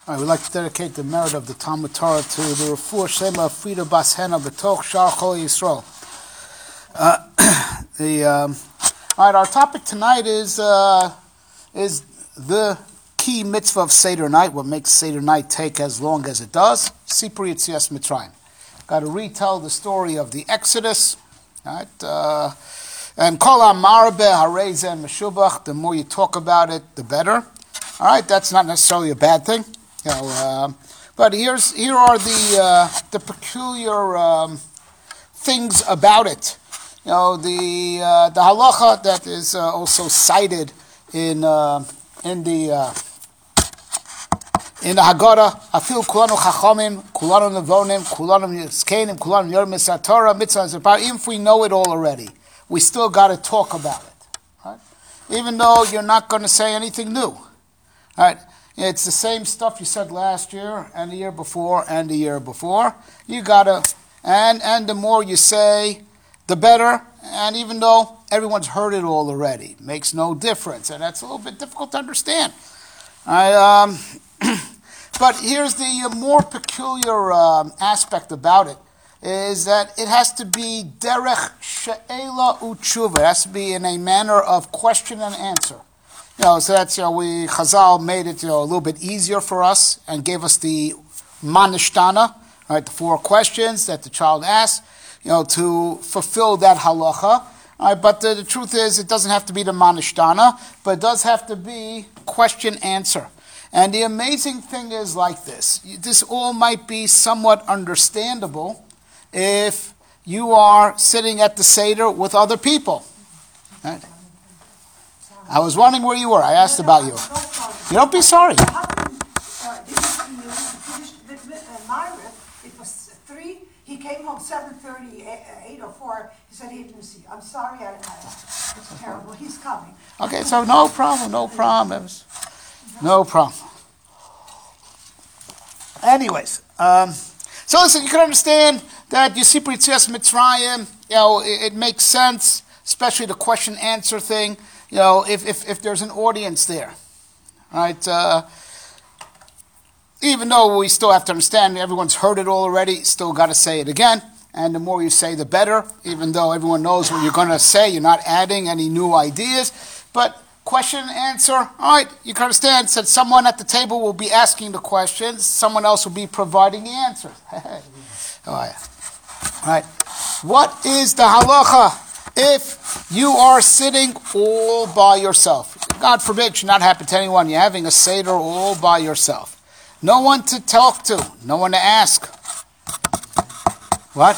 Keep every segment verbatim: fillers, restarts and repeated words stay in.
All right, we'd like to dedicate the merit of the Talmud Torah to the Refuah Shema of Frida Bas Hena B'toch Shar Chol Yisrael. Uh, the um, all right, our topic tonight is uh, is the key mitzvah of Seder night. What makes Seder night take as long as it does? Sipur Yetzias Mitzrayim. Got to retell the story of the Exodus. All right, uh, and Kol Amar Be Harei Zeh Meshubach. The more you talk about it, the better. All right, that's not necessarily a bad thing. You know, uh, but here's here are the uh, the peculiar um, things about it. You know, the uh, the halacha that is uh, also cited in uh, in the uh, in the Haggadah. Afil kulanu chachamim, kulanu nevonim, kulanu yiskenim, kulanu yor misatora mitzvah. Even if we know it all already, we still got to talk about it, right? Even though you're not going to say anything new, all right? It's the same stuff you said last year and the year before and the year before. You gotta, and and the more you say, the better. And even though everyone's heard it all already, it makes no difference, and that's a little bit difficult to understand. I, um, but here's the more peculiar um, aspect about it: is that it has to be derech she'ela u'tshuva. It has to be in a manner of question and answer. You know, so that's, you know, we, Chazal made it, you know, a little bit easier for us and gave us the manishtana, right, the four questions that the child asks, you know, to fulfill that halacha. All right, but the, the truth is, it doesn't have to be the manishtana, but it does have to be question-answer. And the amazing thing is like this. This all might be somewhat understandable if you are sitting at the Seder with other people. Right? I was wondering where you were. I asked about you. You don't be sorry. It was three. He came home seven thirty, eight or four. He said he didn't see. I'm sorry. I, I, it's terrible. He's coming. Okay, so no problem. No problems. No problem. Anyways, um, so listen. You can understand that you see Yetzias Mitzrayim. You know, it, it makes sense, especially the question-answer thing. You know, if, if, if there's an audience there, right? Uh, even though we still have to understand everyone's heard it all already, still got to say it again. And the more you say, the better. Even though everyone knows what you're going to say, you're not adding any new ideas. But question and answer, all right, you can understand. Said someone at the table will be asking the questions, someone else will be providing the answers. all right. All right. What is the halacha if you are sitting all by yourself? God forbid, it should not happen to anyone. You're having a Seder all by yourself. No one to talk to. No one to ask. What?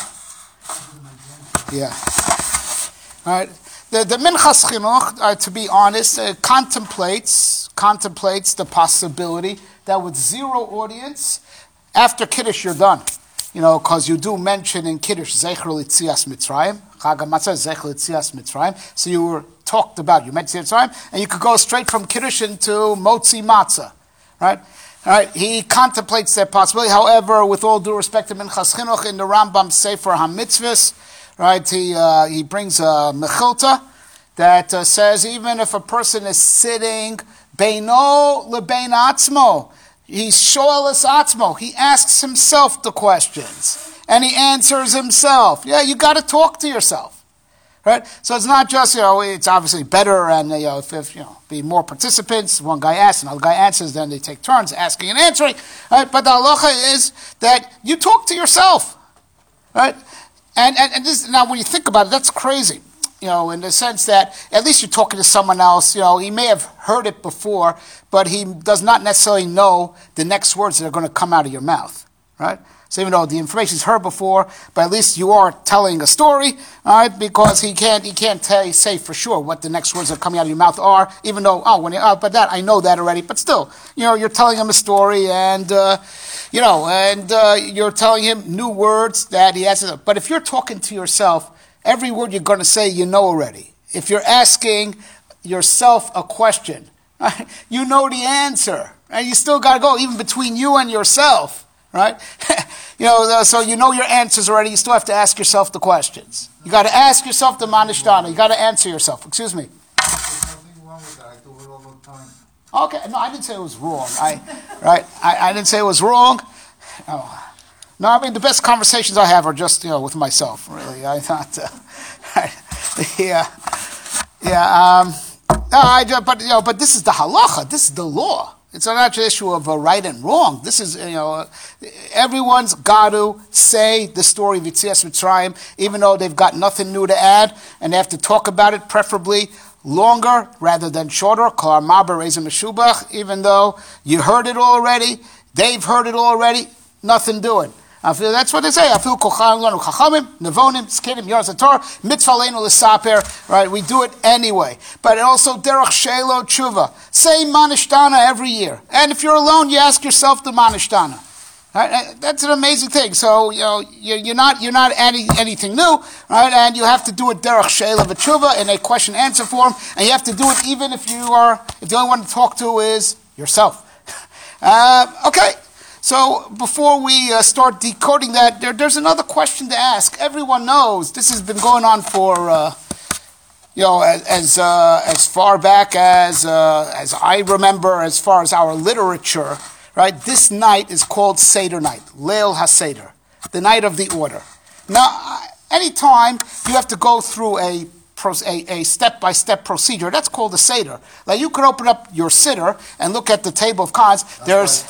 Yeah. All right. The, the Minchas Chinuch, uh, to be honest, uh, contemplates, contemplates the possibility that with zero audience, after Kiddush you're done. You know, because you do mention in Kiddush, Zecher L'Tzias Mitzrayim, Chag HaMatzah, Zecher L'Tzias Mitzrayim. So you were talked about, you mentioned Mitzrayim, and you could go straight from Kiddush into Motzi Matzah, right? All right, he contemplates that possibility. However, with all due respect to Minchas Chinuch, in the Rambam Sefer HaMitzvahs, right, he uh, he brings a mechilta that uh, says even if a person is sitting beino lebein atzmo, he's shoeles atzmo. He asks himself the questions, and he answers himself. Yeah, you got to talk to yourself, right? So it's not just, you know, it's obviously better, and, you know, if, if you know, be more participants. One guy asks, another guy answers, then they take turns asking and answering. Right? But the halacha is that you talk to yourself, right? And and, and this, now, when you think about it, that's crazy. You know, in the sense that at least you're talking to someone else. You know, he may have heard it before, but he does not necessarily know the next words that are going to come out of your mouth, right? So even though the information's heard before, but at least you are telling a story, all right? Because he can't he can't tell, say for sure what the next words that are coming out of your mouth are. Even though oh, when you, oh, but that I know that already. But still, you know, you're telling him a story, and uh, you know, and uh, you're telling him new words that he hasn't. But if you're talking to yourself, every word you're going to say, you know already. If you're asking yourself a question, right, you know the answer, and you still got to go even between you and yourself, right? You know, so you know your answers already. You still have to ask yourself the questions. You got to ask yourself the manishtana. You got to answer yourself. Excuse me. There's nothing wrong with that. I do it all the time. Okay, no, I didn't say it was wrong. I, right, I, I didn't say it was wrong. Oh. No, I mean, the best conversations I have are just, you know, with myself, really. I thought, uh, yeah, yeah, um, no, I, but, you know, but this is the halacha, this is the law. It's not an issue of uh, right and wrong. This is, you know, uh, everyone's got to say the story of Yetzias Mitzrayim, even though they've got nothing new to add, and they have to talk about it, preferably longer rather than shorter. Kol Maber Reizim Meshubach, even though you heard it already, they've heard it already, nothing doing. I feel that's what they say. I feel kocham lanu chachamim, nevonim, skidim, yarz Torah, mitzvah leinu l'saper. Right, we do it anyway. But also derech shelo tshuva. Say manishtana every year, and if you're alone, you ask yourself the manishtana. Right, that's an amazing thing. So you know you're not you're not adding anything new, right? And you have to do it derech shelo v'tshuva in a question answer form, and you have to do it even if you are if the only one to talk to is yourself. Uh, okay. So before we uh, start decoding that, there, there's another question to ask. Everyone knows this has been going on for, uh, you know, as as, uh, as far back as uh, as I remember, as far as our literature, right? This night is called Seder night, Leil HaSeder, the night of the order. Now, anytime you have to go through a A, a step-by-step procedure. That's called a Seder. Like you could open up your Siddur and look at the table of contents. There's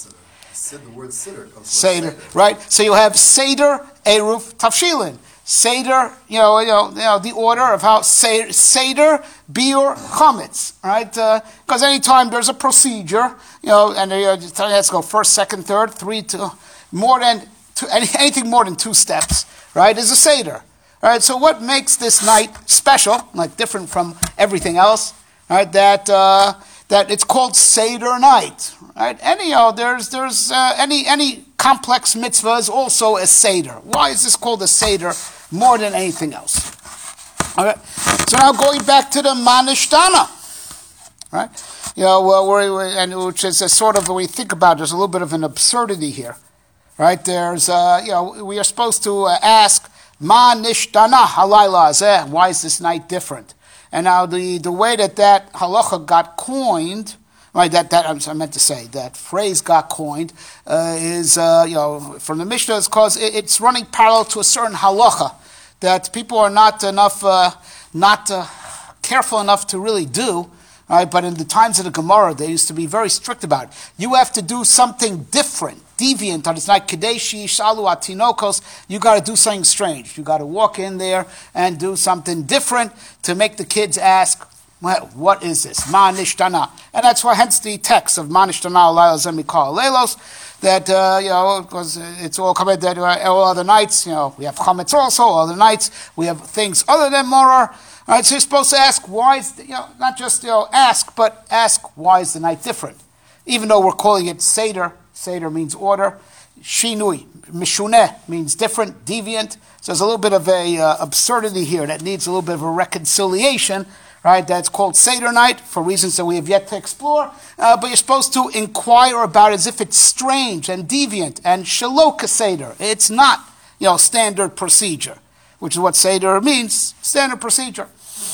The word Siddur comes Seder, Seder, right? So you have Seder, Eruv, Tavshilin. Seder, you know, you know, you know the order of how Seder, Seder Biur, Chametz, right? Because uh, anytime there's a procedure, you know, and they uh, tell you let's go first, second, third, three, two, more than two, any, anything more than two steps, right, is a Seder. All right, so what makes this night special, like different from everything else, right, that... Uh, that it's called Seder night, right? Any, you know, there's there's uh, any any complex mitzvah is also a Seder. Why is this called a Seder more than anything else? All right. So now going back to the Manishtana, right? You know, well, we're, and which is a sort of when we think about it, there's a little bit of an absurdity here, right? There's uh, you know we are supposed to uh, ask Manishtana halayla hazeh. Why is this night different? And now the, the way that that halacha got coined, right? That that I meant to say that phrase got coined uh, is uh, you know from the Mishnah is because it, it's running parallel to a certain halacha that people are not enough uh, not uh, careful enough to really do. Right? But in the times of the Gemara, they used to be very strict about it. You have to do something different, deviant on this night. Kadeshi, Shalu, Atinokos. You got to do something strange. You got to walk in there and do something different to make the kids ask, well, what is this? Ma nishtana. And that's why, hence the text of Ma nishtana alayla zemikal lelos, that, uh, you know, because it's all coming that uh, all other nights, you know, we have chametz also, all other nights, we have things other than moror. All right, so you're supposed to ask why is, the, you know, not just, you know, ask, but ask why is the night different? Even though we're calling it Seder, Seder means order. Shinui, Mishuneh means different, deviant. So there's a little bit of a uh, absurdity here that needs a little bit of a reconciliation, right? That's called Seder night for reasons that we have yet to explore. Uh, but you're supposed to inquire about it as if it's strange and deviant and shaloka Seder. It's not, you know, standard procedure, which is what Seder means, standard procedure.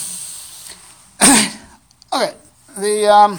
Okay, the um,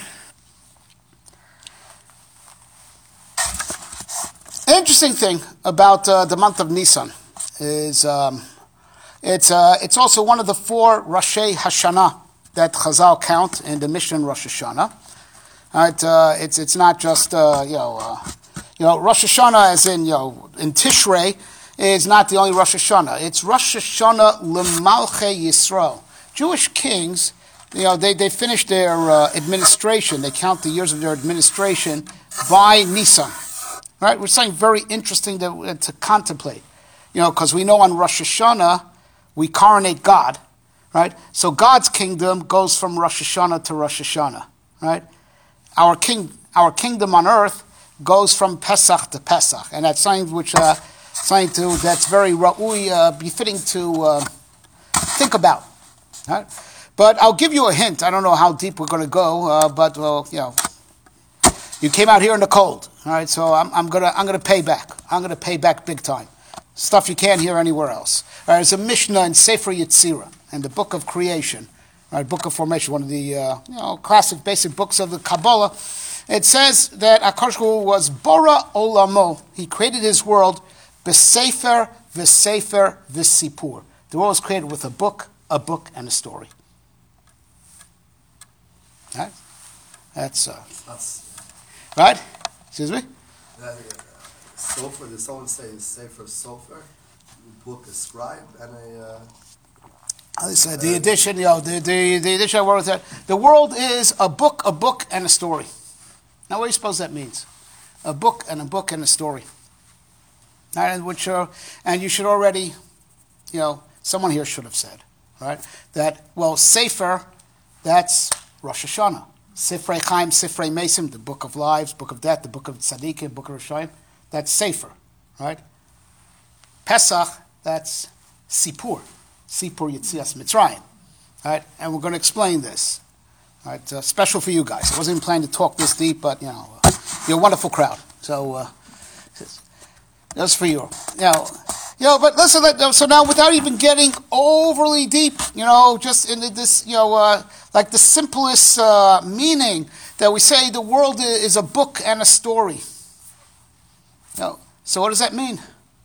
interesting thing about uh, the month of Nisan is um, it's uh, it's also one of the four Roshei Hashanah that Chazal count in the Mishnah Rosh Hashanah. Right, uh, it's it's not just uh, you know uh, you know Rosh Hashanah as in you know in Tishrei is not the only Rosh Hashanah. It's Rosh Hashanah L'Malchei Yisrael. Jewish kings, you know, they, they finish their uh, administration. They count the years of their administration by Nisan. Right? Which is something very interesting to, to contemplate. You know, because we know on Rosh Hashanah, we coronate God. Right? So God's kingdom goes from Rosh Hashanah to Rosh Hashanah. Right? Our king, our kingdom on earth goes from Pesach to Pesach. And that's something which... Uh, Something to, that's very ra'ui, uh, befitting to uh, think about. Right? But I'll give you a hint. I don't know how deep we're going to go, uh, but well, you know, you came out here in the cold. All right, so I'm, I'm gonna I'm gonna pay back. I'm gonna pay back big time. Stuff you can't hear anywhere else. All right, there's a Mishnah in Sefer Yetzirah, in the book of creation. right? Book of Formation, one of the uh, you know classic basic books of the Kabbalah. It says that HaKadosh Baruch Hu was Bora Olamo. He created his world, B'Sefer, V'Sefer, V'Sipur. The world was created with a book, a book, and a story. Right? That's, uh, That's, right? Excuse me? that, uh, Sofer, did someone say Sefer Sofer? Book, a scribe, and a, uh, Uh, this, uh, the edition, you know, the, the, the edition I wrote with that. The world is a book, a book, and a story. Now, what do you suppose that means? A book and a book and a story. And which, uh, and you should already, you know, someone here should have said, right, that, well, Sefer, that's Rosh Hashanah. Sifrei Chaim, Sifrei Mesim, the book of lives, book of death, the book of Tzaddikim, book of Rishayim, that's Sefer, right? Pesach, that's Sipur, Sipur Yetzias Mitzrayim, right? And we're going to explain this, right? Uh, special for you guys. I wasn't even planning to talk this deep, but, you know, uh, you're a wonderful crowd. So, uh, that's for you. You know, you know, but listen, so now without even getting overly deep, you know, just into this, you know, uh, like the simplest uh, meaning that we say the world is a book and a story. You know, so what does that mean?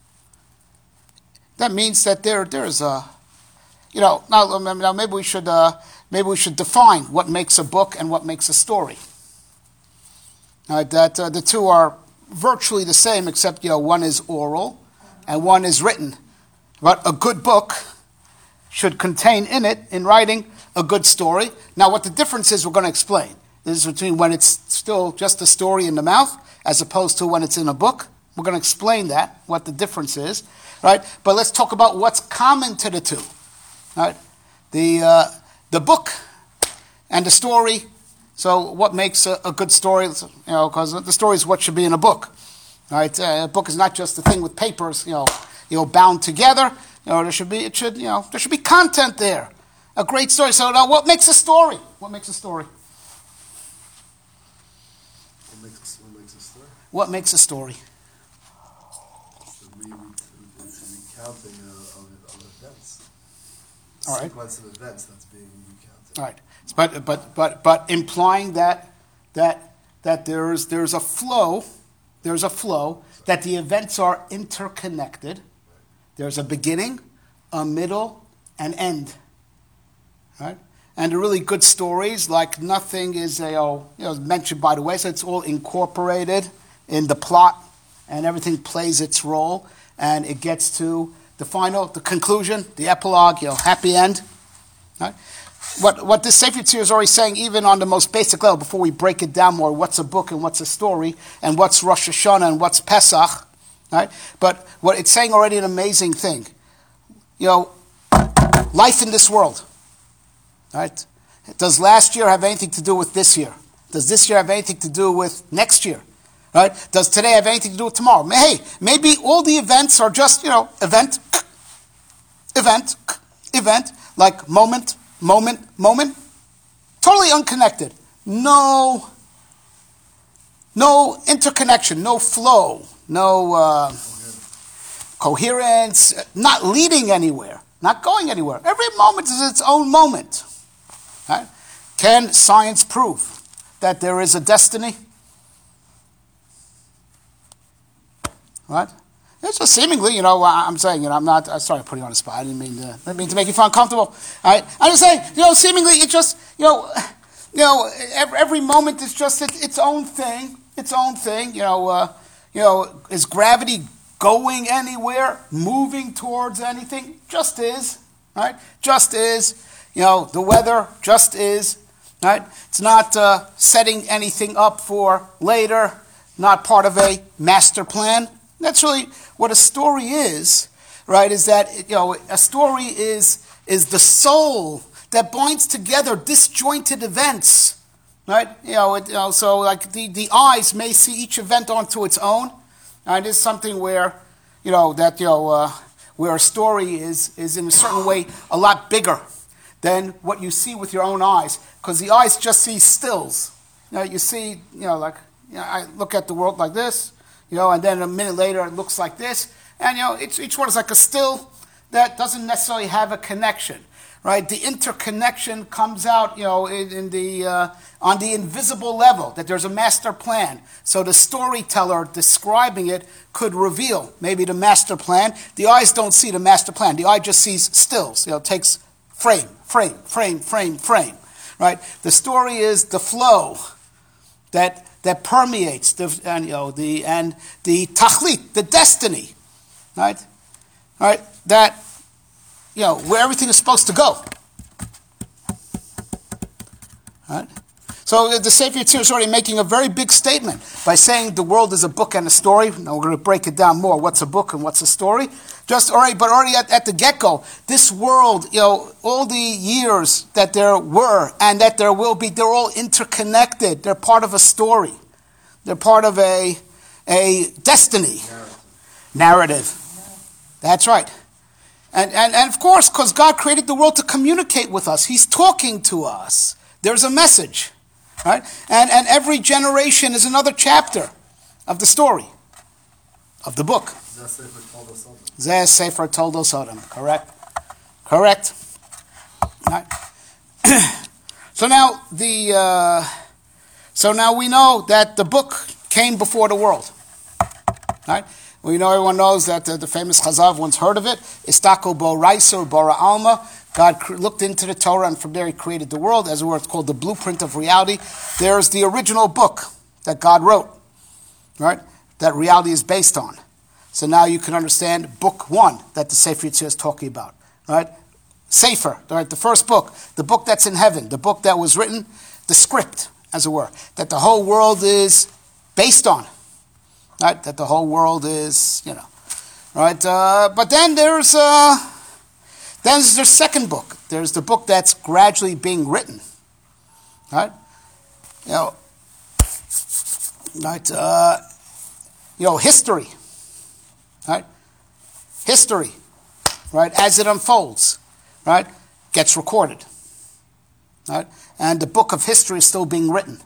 That means that there, there's a, you know, now, now maybe we should, uh, maybe we should define what makes a book and what makes a story. All right, that uh, the two are virtually the same, except, you know, one is oral and one is written. But a good book should contain in it, in writing, a good story. Now, what the difference is, we're going to explain. This is between when it's still just a story in the mouth, as opposed to when it's in a book. We're going to explain that, what the difference is, right? But let's talk about what's common to the two, right? The uh, the book and the story. So what makes a, a good story? You know, because the story is what should be in a book, right? Uh, a book is not just a thing with papers, you know, you know, bound together. You know, there should be, it should, you know, there should be content there. A great story. So now, what makes a story? What makes a story? what makes, what makes a story? What makes a story? The re- re- the recounting of, of, of events. All right. Sequence of events that's being recounted. All right. But but but but implying that that that there's there's a flow, there's a flow that the events are interconnected. There's a beginning, a middle, and end. Right? And the really good stories, like nothing is a, you know, mentioned by the way, so it's all incorporated in the plot, and everything plays its role, and it gets to the final, the conclusion, the epilogue, you know, happy end. Right? What what this Sefer Yetzirah is already saying, even on the most basic level, before we break it down more, what's a book and what's a story, and what's Rosh Hashanah and what's Pesach, right? But what it's saying already an amazing thing. You know, life in this world, right? Does last year have anything to do with this year? Does this year have anything to do with next year? Right? Does today have anything to do with tomorrow? Hey, maybe all the events are just, you know, event, event, event, like moment, moment, moment, totally unconnected. No, no interconnection, no flow, no uh, coherence, not leading anywhere, not going anywhere. Every moment is its own moment. Right? Can science prove that there is a destiny? Right? It's just seemingly, you know, I'm saying, you know, I'm not, I'm sorry, putting you on the spot. I didn't mean to, I didn't mean to make you feel uncomfortable. All right? I'm just saying, you know, seemingly it's just, you know, you know, every, every moment is just its, its own thing, its own thing. You know, uh, you know, is gravity going anywhere, moving towards anything? Just is, right? Just is. You know, the weather just is, right? It's not uh, setting anything up for later, not part of a master plan. That's really what a story is, right? Is that, you know, a story is is the soul that binds together disjointed events, right? You know, it, you know so like the, the eyes may see each event onto its own. And it is something where, you know, that, you know, uh, where a story is is in a certain way a lot bigger than what you see with your own eyes, because the eyes just see stills. You know, you see, you know, like, you know, I look at the world like this. You know, and then a minute later it looks like this. And, you know, it's, each one is like a still that doesn't necessarily have a connection. right? The interconnection comes out, you know, in, in the uh, on the invisible level, that there's a master plan. So the storyteller describing it could reveal maybe the master plan. The eyes don't see the master plan. The eye just sees stills. You know, takes frame, frame, frame, frame, frame, right? The story is the flow that that permeates the and you know the and the tachlit, the destiny, right? Right? That you know where everything is supposed to go. Right? So the Sefer Yetzirah is already making a very big statement by saying the world is a book and a story. Now we're going to break it down more. What's a book and what's a story? Just already, but already at, at the get-go, this world, you know, all the years that there were and that there will be, they're all interconnected. They're part of a story. They're part of a a destiny, narrative. narrative. That's right. And, and, and of course, because God created the world to communicate with us. He's talking to us. There's a message. Right? And, and every generation is another chapter of the story, of the book. Zeh Sefer Toldos Adam. Correct? Correct. Right. So now the uh, so now we know that the book came before the world. Right? We know everyone knows that uh, the famous Chazal, once heard of it, Istako Bo Raisa or Bora Alma. God cr- looked into the Torah, and from there He created the world, as it were. It's called the blueprint of reality. There's the original book that God wrote, right? That reality is based on. So now you can understand book one that the Sefer Yetzirah is talking about, right? Sefer, right? The first book, the book that's in heaven, the book that was written, the script, as it were, that the whole world is based on, right? That the whole world is, you know, right? Uh, but then there's. Uh, Then there's the second book. There's the book that's gradually being written, right? You know, right? Uh, you know, history, right? History, right? As it unfolds, right, gets recorded, right? And the book of history is still being written.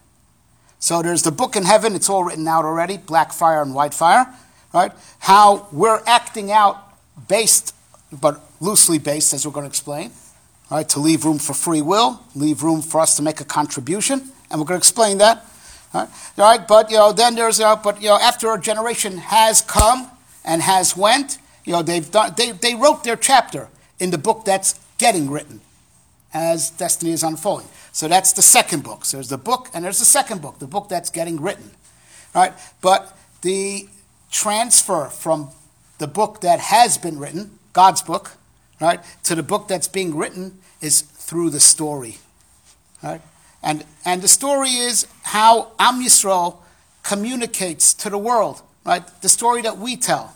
So there's the book in heaven. It's all written out already, black fire and white fire, right? How we're acting out based, but loosely based, as we're going to explain, right? To leave room for free will, leave room for us to make a contribution, and we're going to explain that, right? All right, but you know, then there's, uh, but you know, after a generation has come and has went, you know, they've done, they they wrote their chapter in the book that's getting written, as destiny is unfolding. So that's the second book. So there's the book, and there's the second book, the book that's getting written, right? But the transfer from the book that has been written, God's book, right, to the book that's being written is through the story, right? And and the story is how Am Yisrael communicates to the world, right? The story that we tell.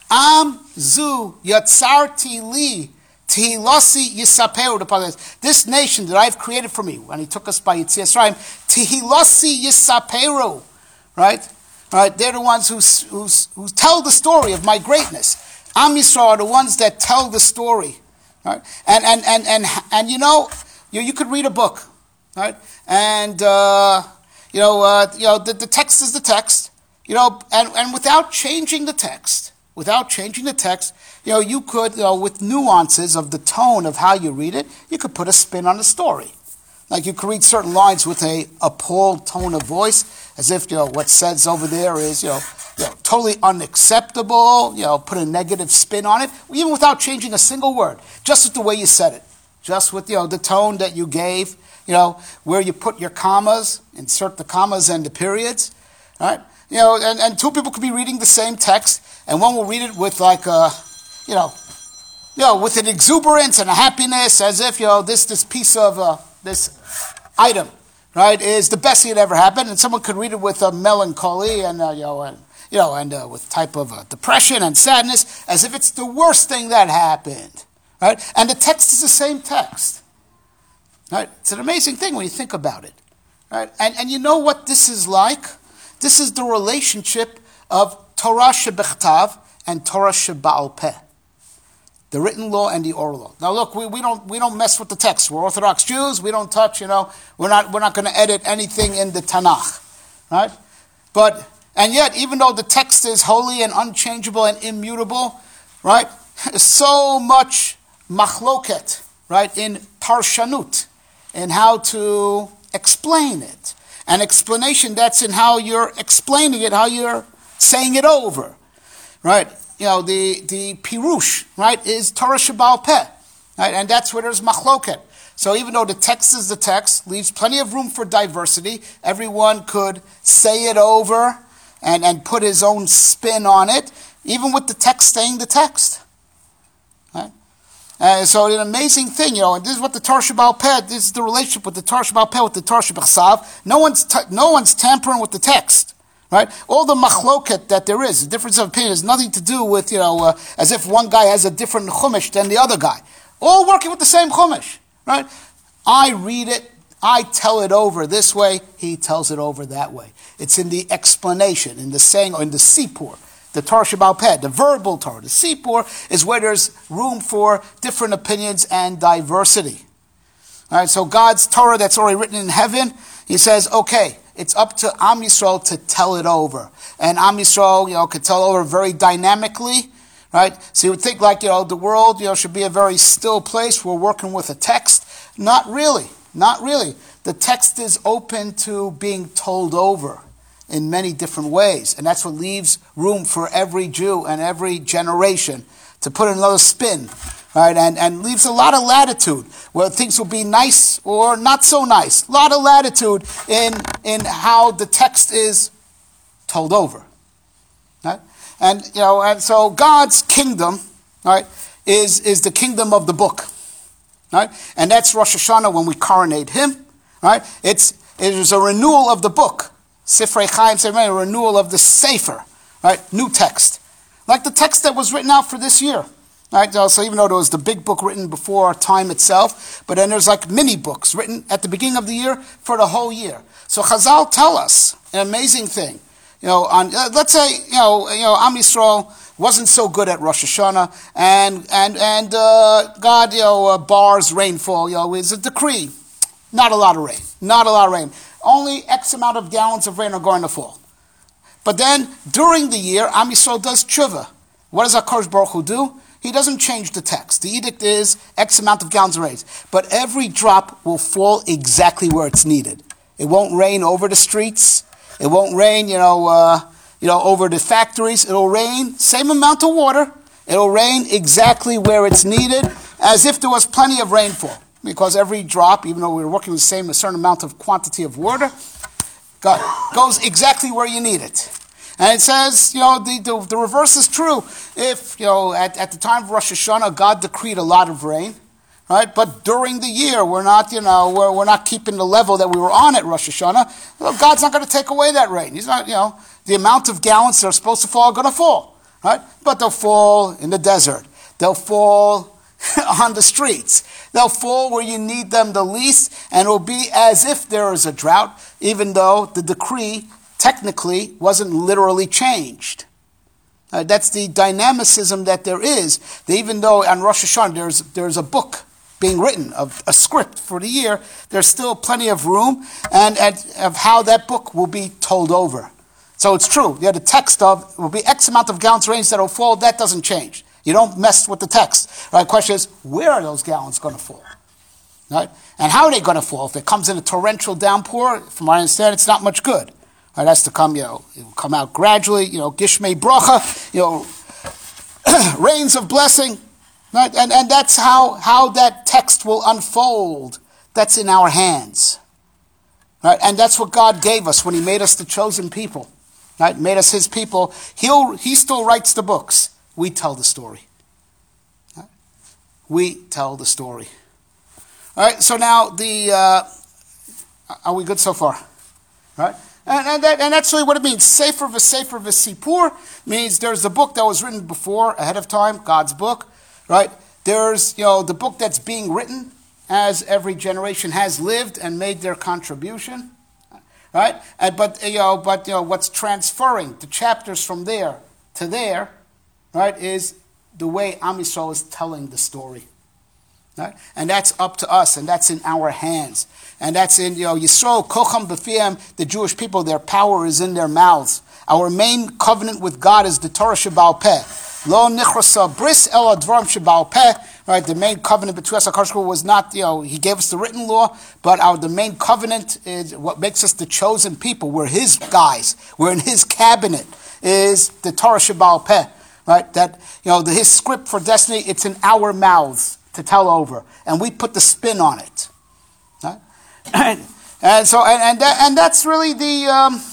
Am zu yatzarti li tehilasi yisaperu. The part is, this nation that I've created for me, when He took us by Yetzias Ra'im, tehilasi yisaperu, right? Right? They're the ones who who who tell the story of my greatness. Am Yisrael are the ones that tell the story, right? And and and and and you know, you you could read a book, right? And uh, you know, uh, you know, the, the text is the text, you know, and, and without changing the text, without changing the text, you know, you could, you know, with nuances of the tone of how you read it, you could put a spin on the story. Like you could read certain lines with a appalled tone of voice, as if, you know, what says over there is, you know, you know, totally unacceptable, you know, put a negative spin on it, even without changing a single word, just with the way you said it, just with, you know, the tone that you gave, you know, where you put your commas, insert the commas and the periods, right? You know, and, and two people could be reading the same text, and one will read it with like a, you know, you know, with an exuberance and a happiness, as if, you know, this this piece of, uh, this item, right, is the best thing that ever happened, and someone could read it with a melancholy and, uh, you know, and, you know, and uh, with type of uh, depression and sadness, as if it's the worst thing that happened, right? And the text is the same text, right? It's an amazing thing when you think about it, right? And and you know what this is like? This is the relationship of Torah shebechtav and Torah sheba'al peh, the written law and the oral law. Now, look, we, we don't we don't mess with the text. We're Orthodox Jews. We don't touch. You know, we're not we're not going to edit anything in the Tanakh, right? But and yet, even though the text is holy and unchangeable and immutable, right? So much machloket, right, in parshanut, in how to explain it. An explanation, that's in how you're explaining it, how you're saying it over, right? You know, the, the pirush, right, is Torah Sheba'al Peh, right? And that's where there's machloket. So even though the text is the text, leaves plenty of room for diversity, everyone could say it over and, and put his own spin on it, even with the text staying the text. Right? Uh, so an amazing thing, you know, and this is what the Torah Sheba'al Peh, this is the relationship with the Torah Sheba'al Peh, with the Torah Shebachsav. No one's t- no one's tampering with the text, right? All the machloket that there is, the difference of opinion, has nothing to do with, you know, uh, as if one guy has a different chumash than the other guy. All working with the same chumash, right? I read it, I tell it over this way, he tells it over that way. It's in the explanation, in the saying, or in the sipur. The Torah Sheba'al Peh, the verbal Torah. The Sipur is where there's room for different opinions and diversity. All right, so God's Torah that's already written in heaven, he says, okay, it's up to Am Yisrael to tell it over. And Am Yisrael, you know, could tell over very dynamically, right? So you would think like, you know, the world, you know, should be a very still place. We're working with a text. Not really. Not really. The text is open to being told over in many different ways. And that's what leaves room for every Jew and every generation to put another spin, right? And, and leaves a lot of latitude where things will be nice or not so nice. A lot of latitude in, in how the text is told over, right? And, you know, and so God's kingdom, right, is, is the kingdom of the book, right? And that's Rosh Hashanah when we coronate him, right? It's, it is a renewal of the book. Sifrei Chaim, a renewal of the Sefer, right? New text. Like the text that was written out for this year, right? So even though there was the big book written before time itself, but then there's like mini books written at the beginning of the year for the whole year. So Chazal tell us an amazing thing. You know, on, uh, let's say, you know, you know, Am Yisrael wasn't so good at Rosh Hashanah, and and and uh, God, you know, uh, bars rainfall. You know, is a decree. Not a lot of rain. Not a lot of rain. Only X amount of gallons of rain are going to fall. But then, during the year, Am Yisrael does tshuva. What does HaKadosh Baruch Hu do? He doesn't change the text. The edict is X amount of gallons of rain. But every drop will fall exactly where it's needed. It won't rain over the streets. It won't rain, you know, uh, you know, over the factories. It'll rain, same amount of water. It'll rain exactly where it's needed, as if there was plenty of rainfall. Because every drop, even though we're working with the same a certain amount of quantity of water, goes exactly where you need it. And it says, you know, the, the, the reverse is true. If, you know, at, at the time of Rosh Hashanah, God decreed a lot of rain, right? But during the year, we're not, you know, we're, we're not keeping the level that we were on at Rosh Hashanah. Well, God's not going to take away that rain. He's not, you know, the amount of gallons that are supposed to fall are going to fall, right? But they'll fall in the desert. They'll fall on the streets. They'll fall where you need them the least, and it will be as if there is a drought, even though the decree technically wasn't literally changed. Uh, that's the dynamicism that there is. That even though on Rosh Hashanah there's, there's a book being written, of a script for the year, there's still plenty of room and, and of how that book will be told over. So it's true. Yeah, the text of will be X amount of gallons of rain that will fall. That doesn't change. You don't mess with the text. Right? The question is, where are those gallons going to fall? Right? And how are they going to fall? If it comes in a torrential downpour, from what I understand, it's not much good. Right? It has to come, you know, it will come out gradually, you know, Gishmei Bracha, you know, rains of blessing. Right? And, and that's how, how that text will unfold. That's in our hands. Right? And that's what God gave us when he made us the chosen people. Right? Made us his people. He'll, he still writes the books. We tell the story. Right? We tell the story. All right, so now the, uh, are we good so far? Right? And, and, that, and that's really what it means. Sefer v'sefer v'sipur means there's the book that was written before, ahead of time, God's book. Right? There's, you know, the book that's being written as every generation has lived and made their contribution. Right? And, but, you know, but, you know, what's transferring the chapters from there to there, right, is the way Am Yisrael is telling the story. Right? And that's up to us, and that's in our hands. And that's in, you know, Yisrael, Kocham B'Fiem, the Jewish people, their power is in their mouths. Our main covenant with God is the Torah Sheba'al Peh. Lo nichrasa bris el advarim shebal peh. Right, the main covenant between us and HaKadosh Baruch Hu was not, you know, he gave us the written law, but our the main covenant is what makes us the chosen people. We're his guys. We're in his cabinet. Is the Torah shebal peh. Right, that, you know, the, his script for destiny. It's in our mouths to tell over, and we put the spin on it. Right? And, and so, and and, that, and that's really the, um,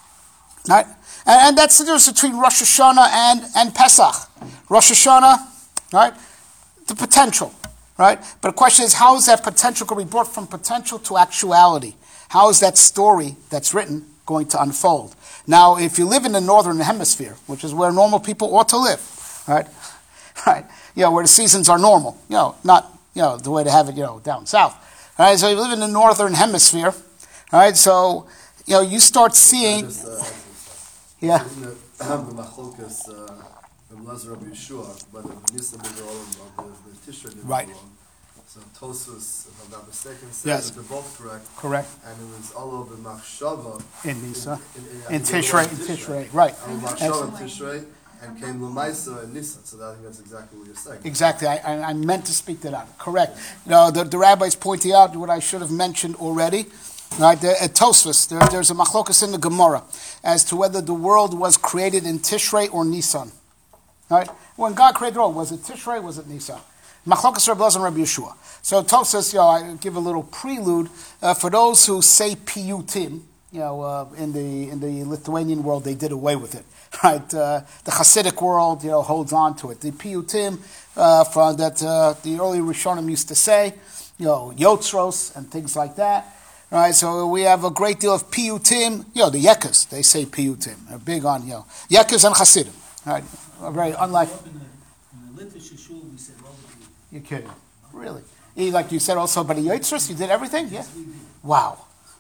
right, and, and that's the difference between Rosh Hashanah and and Pesach. Rosh Hashanah, right. The potential, right? But the question is, how is that potential going to be brought from potential to actuality? How is that story that's written going to unfold? Now, if you live in the northern hemisphere, which is where normal people ought to live, right? Right? You know, where the seasons are normal, you know, not, you know, the way they have it, you know, down south. All right, so you live in the northern hemisphere, all right, so, you know, you start seeing... Just, uh, yeah. In the, the machlokas, uh, from Lazar of Yeshua, but the Nisan did all of the, the Tishrei did Right. all. So Tosfos, if I'm not mistaken, says Yes. that they're both correct. Correct. And it was all over Machshava. In Nisan. In, in, In in Tishrei, in Tishrei, right. And Machshava in Tishrei, and came Lamaisa in Nisan. So I think that's exactly what you're saying. Exactly. I, I, I meant to speak to that. Correct. No, the, the rabbi's pointing out what I should have mentioned already. Right, there, at Tosfos, there, there's a machlokas in the Gemara as to whether the world was created in Tishrei or Nisan. Right? When God created the world, was it Tishrei, was it Nisan? Machlokas Rabbi Elazar and Rabbi Yeshua. So Tosfos, you know, I give a little prelude uh, for those who say piyutim. You know, uh, in the in the Lithuanian world, they did away with it. Right, uh, the Hasidic world, you know, holds on to it. The piyutim uh, from that uh, the early Rishonim used to say, you know, yotzros and things like that. Right, so we have a great deal of piyutim. You know, the yekas, they say piyutim. They're big on, you know, yekas and Hasidim. Right, very unlike. In the literature shul, we said all the people. You're kidding, really? You, like you said, also, but the yotzros, you did everything, yeah. Wow,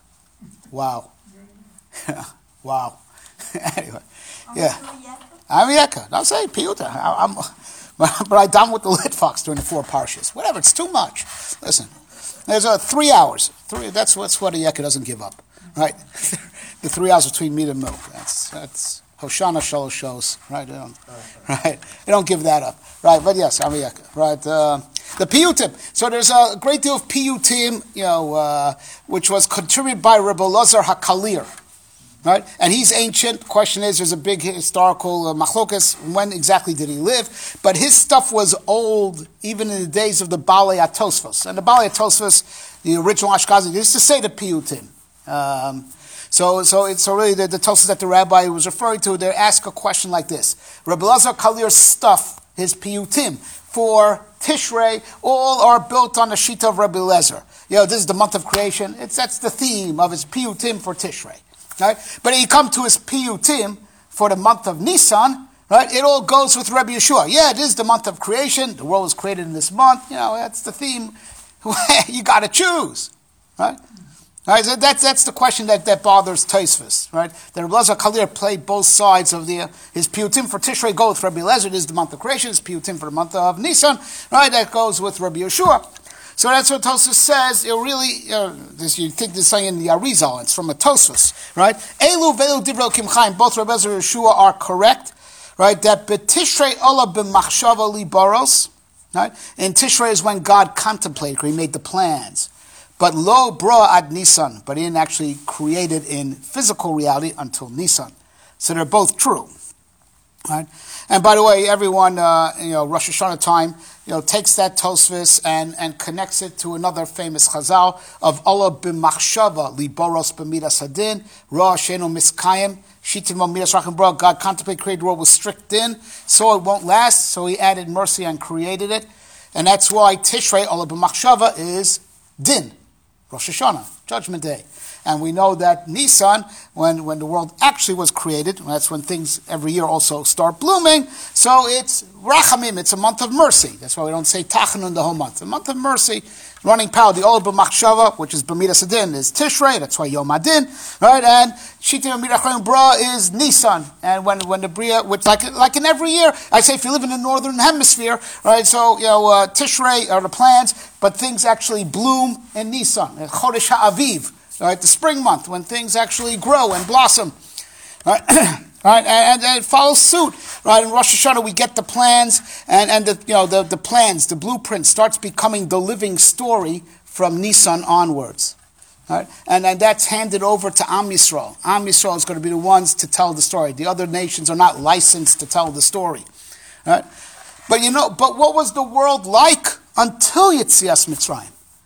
wow, wow. Anyway, yeah. I'm a yeka. I'm saying piyuta. I- I'm, but I done with the lit fox during the four parshas. Whatever, it's too much. Listen. There's uh, three hours. Three. That's what's what a yeka doesn't give up, right? The three hours between meat and milk. That's that's Hoshana Shalosh shows, right? They don't, right? They don't give that up, right? But yes, I'm a yeka, right? Uh, the piyutim. So there's a great deal of piyutim, you know, uh, which was contributed by Rebbe Elazar Hakalir. Right? And he's ancient. Question is, there's a big historical uh, machlokas. When exactly did he live? But his stuff was old, even in the days of the Balei Atosfos. And the Balei Atosfos, the original Ashkenazi, used to say the piyutim. Um, so, so it's already the, the Tosfos that the rabbi was referring to. They ask a question like this: Rabbi Elazar Kalir's stuff, his piyutim for Tishrei, all are built on the shita of Rabbi Elazar. You know, this is the month of creation. It's that's the theme of his piyutim for Tishrei. Right? But you come to his piyutim for the month of Nisan, right? It all goes with Rabbi Yeshua. Yeah, it is the month of creation. The world was created in this month. You know, that's the theme. You got to choose, right? Right? So that's that's the question that, that bothers Tosfos, right? That Rabbi Elazar Kalir played both sides of the uh, his piyutim for Tishrei go with Rabbi Elazar. It is the month of creation. His piyutim for the month of Nisan, right? That goes with Rabbi Yeshua. So that's what Tosfos says. It really, you know, this, you think this thing in the Arizal, it's from a Tosfos, right? Elu velu divrei Elokim Chaim, both Rabbi Elazar and Yeshua are correct, right? That betishrei ola b'machshava libaros, right? In Tishrei is when God contemplated, He made the plans. But lo bra ad Nisan, but He didn't actually create it in physical reality until Nisan. So they're both true. Right? And by the way, everyone, uh, you know, Rosh Hashanah time, you know, takes that Tosfos and, and connects it to another famous Chazal of Allah b'machshava liboros b'midas hadin ra shenu miskayim shitim midas rachim bra. God contemplated, created the world with strict din, so it won't last. So He added mercy and created it, and that's why Tishrei Allah b'machshava is din, Rosh Hashanah, Judgment Day. And we know that Nisan, when, when the world actually was created, that's when things every year also start blooming. So it's Rachamim, it's a month of mercy. That's why we don't say Tachanun the whole month. The month of mercy, running power, the Ola B'machshava, which is B'midas Adin, is Tishrei, that's why Yom Adin, right? And Shitim B'mirachayim Bra is Nisan. And when, when the Bria, which like, like in every year, I say if you live in the northern hemisphere, right, so, you know, uh, Tishrei are the plants, but things actually bloom in Nisan, Chodesh HaAviv. Right, the spring month when things actually grow and blossom, right, right, and, and it follows suit. right? In Rosh Hashanah, we get the plans, and, and the, you know, the, the plans, the blueprint starts becoming the living story from Nisan onwards. Right? And, and that's handed over to Am Yisrael. Am Yisrael is going to be the ones to tell the story. The other nations are not licensed to tell the story. Right? But you know, but what was the world like until Yetzias Mitzrayim?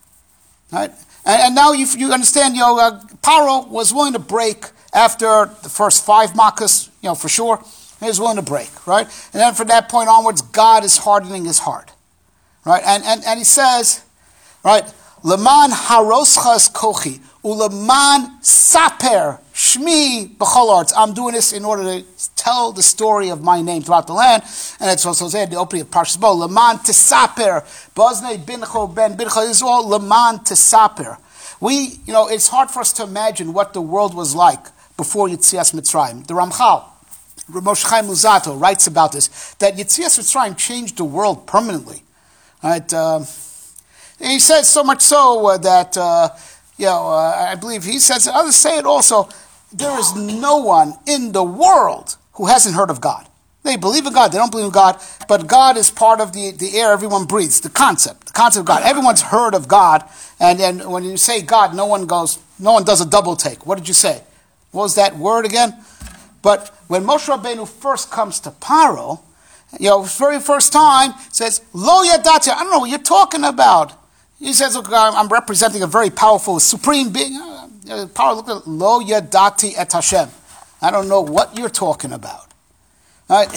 Right? And, and now you, you understand, you know, uh, Paro was willing to break after the first five makas, you know, for sure. He was willing to break, right? And then from that point onwards, God is hardening his heart. Right? And, and, and he says, right, Leman haroschas kochi, uleman saper shmi b'chol arts. I'm doing this in order to tell the story of my name throughout the land. And it's also said, the opening of Parshas Bo, Leman tesaper, boznei bincho ben bincho. This is all Leman tesaper. We, you know, it's hard for us to imagine what the world was like before Yetzias Mitzrayim. The Ramchal, Rav Moshe Chaim Luzzatto, writes about this, that Yetzias Mitzrayim changed the world permanently. Right? Um, And he says so much so uh, that, uh, you know, uh, I believe he says, others say it also, there is no one in the world who hasn't heard of God. They believe in God, they don't believe in God, but God is part of the, the air everyone breathes, the concept, the concept of God. Everyone's heard of God, and then when you say God, no one goes, no one does a double take. What did you say? What was that word again? But when Moshe Rabbeinu first comes to Paro, you know, very first time, says, Lo yadati, I don't know what you're talking about. He says, look, I'm representing a very powerful, supreme being. Uh, power, look at Lo yadati et Hashem. I don't know what you're talking about. Right?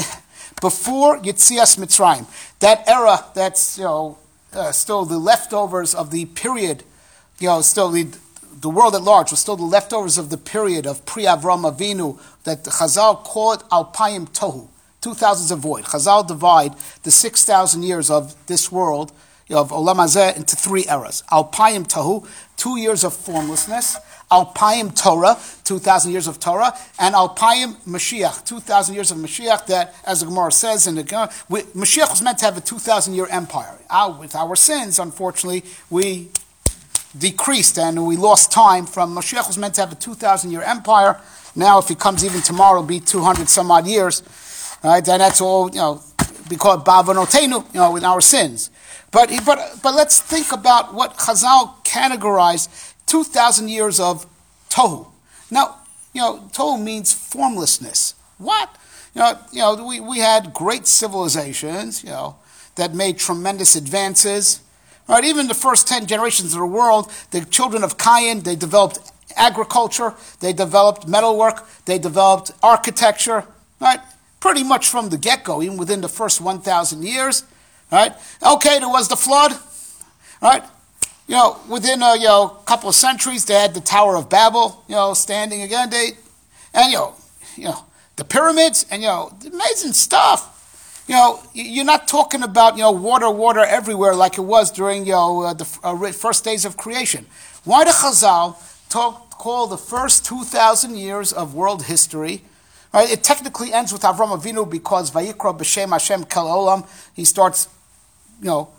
Before Yetzias Mitzrayim, that era that's, you know, uh, still the leftovers of the period, you know, still the, the world at large was still the leftovers of the period of pre-Avram Avinu that the Chazal called Alpayim Tohu, two thousands of void. Chazal divide the six thousand years of this world, you know, of Olam Hazeh, into three eras. Alpayim Tohu, two years of formlessness. Alpayim Torah, two thousand years of Torah. And Alpayim Mashiach, two thousand years of Mashiach that, as the Gemara says, in the Gemara, we, Mashiach was meant to have a two thousand year empire. Our, with our sins, unfortunately, we decreased and we lost time from Mashiach was meant to have a two thousand year empire. Now, if he comes even tomorrow, it'll be two hundred some odd years. Right? And that's all, you know, we call it Ba'avonotenu, you know, with our sins. But, but, but let's think about what Chazal categorized two thousand years of Tohu. Now, you know, Tohu means formlessness. What? You know, you know we, we had great civilizations, you know, that made tremendous advances. Right? Even the first ten generations of the world, the children of Cain, they developed agriculture, they developed metalwork, they developed architecture, right? Pretty much from the get-go, even within the first one thousand years, right? Okay, there was the flood, right? You know, within a you know, couple of centuries, they had the Tower of Babel, you know, standing again. They, and, you know, you know, the pyramids, and, you know, amazing stuff. You know, you're not talking about, you know, water, water everywhere like it was during, you know, uh, the uh, first days of creation. Why did Chazal talk, call the first two thousand years of world history? Right? It technically ends with Avram Avinu because Vayikra b'Shem Hashem Kel Olam. He starts, you know,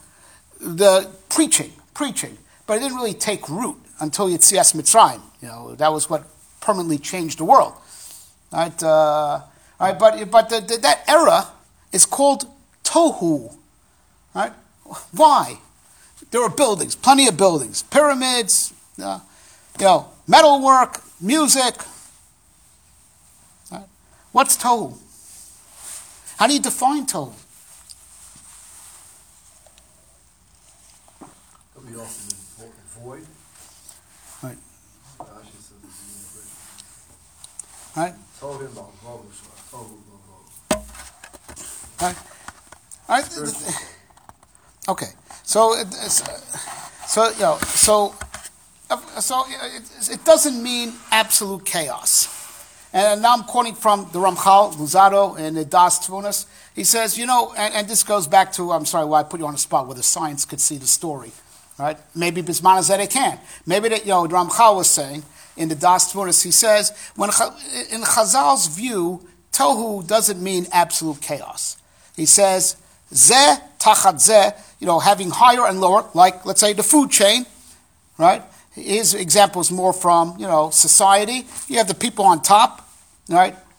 the preaching, preaching, but it didn't really take root until Yetzias Mitzrayim. You know, that was what permanently changed the world. Right? Uh, right? But but the, the, that era is called Tohu. Right? Why? There were buildings, plenty of buildings, pyramids, uh, you know, metalwork, music. Right? What's Tohu? How do you define Tohu? Could be also mean void. Right. Rashi said this is Right. Tohu and Tohu, Tohu, Tohu. Right. Right. Okay. So, it- it's, uh, so you know, so, uh, so it, it doesn't mean absolute chaos. And now I'm quoting from the Ramchal, Luzzatto, in the Das Tvunas. He says, you know, and, and this goes back to, I'm sorry, why I put you on the spot, whether science could see the story, right? Maybe Bisman Hazeh they can. Maybe that, you know, the Ramchal was saying in the Das Tvunas, he says, when in Chazal's view, Tohu doesn't mean absolute chaos. He says, Zeh tachat zeh, you know, having higher and lower, like, let's say, the food chain, right? His example is more from, you know, society. You have the people on top, right?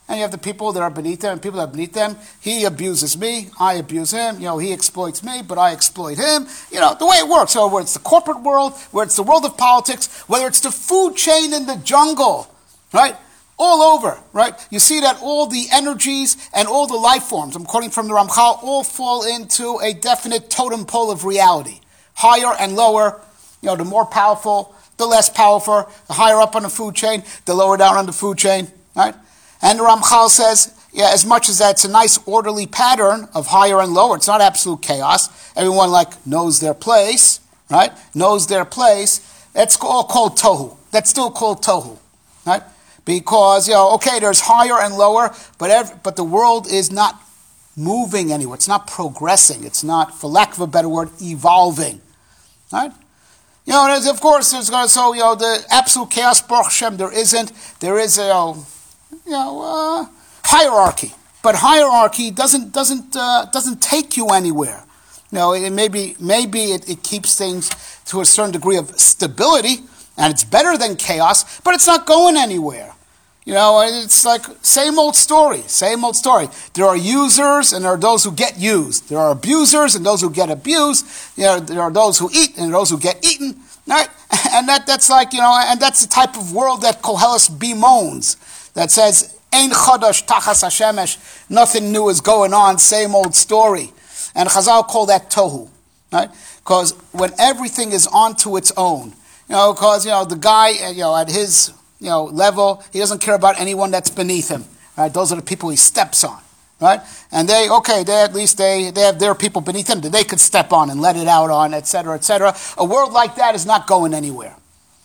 And you have the people that are beneath them and people that are beneath them. He abuses me, I abuse him. You know, he exploits me, but I exploit him. You know, the way it works. So whether it's the corporate world, whether it's the world of politics, whether it's the food chain in the jungle, right? All over, right? You see that all the energies and all the life forms, I'm quoting from the Ramchal, all fall into a definite totem pole of reality. Higher and lower, you know, the more powerful, the less powerful, the higher up on the food chain, the lower down on the food chain, right? And the Ramchal says, yeah, as much as that's a nice orderly pattern of higher and lower, it's not absolute chaos. Everyone like knows their place, right? Knows their place. That's all called tohu. That's still called tohu, right? Because, you know, okay, there's higher and lower, but every, but the world is not moving anywhere. It's not progressing. It's not, for lack of a better word, evolving, right? You know, and of course, there's going to, so, you know, the absolute chaos, Baruch Hashem, there isn't. There is a, you know, you know uh, hierarchy. But hierarchy doesn't doesn't uh, doesn't take you anywhere. You know, it maybe maybe it, it keeps things to a certain degree of stability, and it's better than chaos, but it's not going anywhere. You know, it's like same old story, same old story. There are users and there are those who get used. There are abusers and those who get abused. You know, there are those who eat and those who get eaten. Right? And that, that's like, you know, and that's the type of world that Koheles bemoans, that says, Ein chodosh tachas hashemesh, nothing new is going on, same old story. And Chazal call that tohu, right? Because when everything is onto its own, you know, because, you know, the guy, you know, at his, you know, level, he doesn't care about anyone that's beneath him, right? Those are the people he steps on, right? And they, okay, they at least they, they have their people beneath them that they could step on and let it out on, et cetera, et cetera. A world like that is not going anywhere.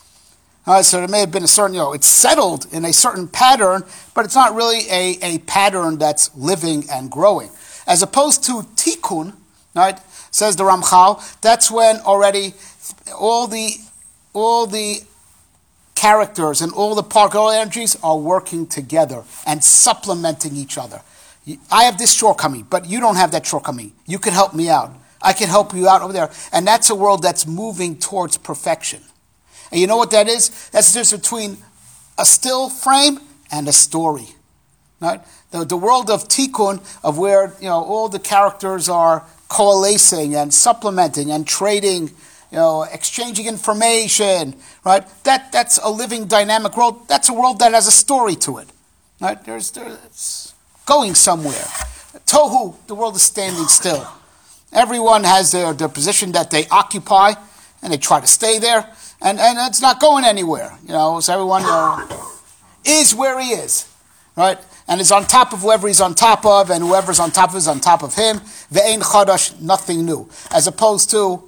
All right, so there may have been a certain, you know, it's settled in a certain pattern, but it's not really a, a pattern that's living and growing. As opposed to tikkun, right, says the Ramchal, that's when already all the all the characters and all the particle energies are working together and supplementing each other. I have this shortcoming, but you don't have that shortcoming. You can help me out. I can help you out over there. And that's a world that's moving towards perfection. And you know what that is? That's the difference between a still frame and a story. Right? The, the world of tikkun, of where, you know, all the characters are coalescing and supplementing and trading, you know, exchanging information, right? That that's a living, dynamic world. That's a world that has a story to it, right? There's, there's it's going somewhere. Tohu, the world is standing still. Everyone has their, their position that they occupy, and they try to stay there, and, and it's not going anywhere. You know, so everyone you know, is where he is, right? And is on top of whoever he's on top of, and whoever's on top of is on top of him. Ve'ein chadash, nothing new, as opposed to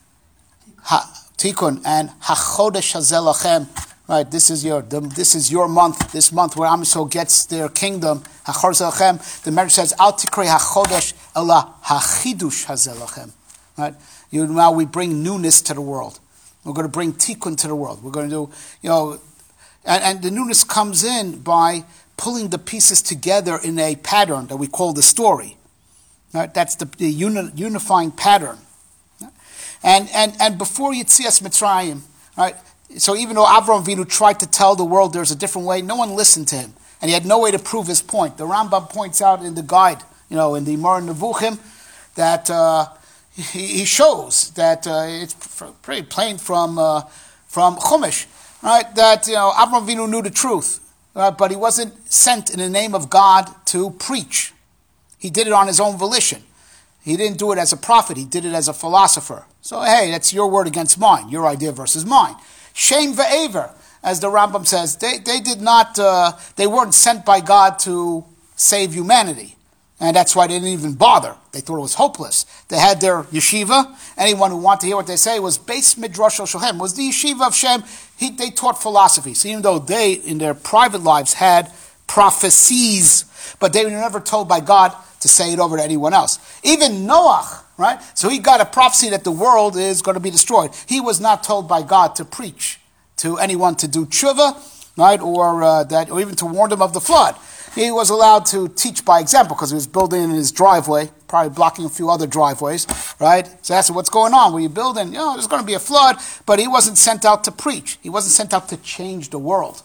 Ha, Tikkun and Hachodesh Hazel Lachem, right? This is your the, this is your month. This month where Am Yisrael gets their kingdom. Hachodesh Lachem. The Medrash says Al Tikrei Hachodesh Ela Hachidush Hazel Lachem. Right? You now we bring newness to the world. We're going to bring Tikkun to the world. We're going to do you know, and, and the newness comes in by pulling the pieces together in a pattern that we call the story. Right? That's the, the uni, unifying pattern. And and and before Yetzias Mitzrayim, right? So even though Avraham Avinu tried to tell the world there's a different way, no one listened to him, and he had no way to prove his point. The Rambam points out in the guide, you know, in the Moreh Nevuchim, that uh, he, he shows that uh, it's pretty plain from uh, from Chumash, right? That you know Avraham Avinu knew the truth, right? But he wasn't sent in the name of God to preach. He did it on his own volition. He didn't do it as a prophet. He did it as a philosopher. So, hey, that's your word against mine, your idea versus mine. Shem ve'ever, as the Rambam says, they, they did not, uh, they weren't sent by God to save humanity. And that's why they didn't even bother. They thought it was hopeless. They had their yeshiva. Anyone who wanted to hear what they say was Beis Midrash Shem, was the yeshiva of Shem. He, they taught philosophy. So even though they, in their private lives, had prophecies, but they were never told by God to say it over to anyone else. Even Noach, right? So he got a prophecy that the world is going to be destroyed. He was not told by God to preach to anyone to do tshuva, right? Or uh, that, or even to warn them of the flood. He was allowed to teach by example because he was building in his driveway, probably blocking a few other driveways, right? So that's what's going on. Were you building? You know, there's going to be a flood, but he wasn't sent out to preach. He wasn't sent out to change the world.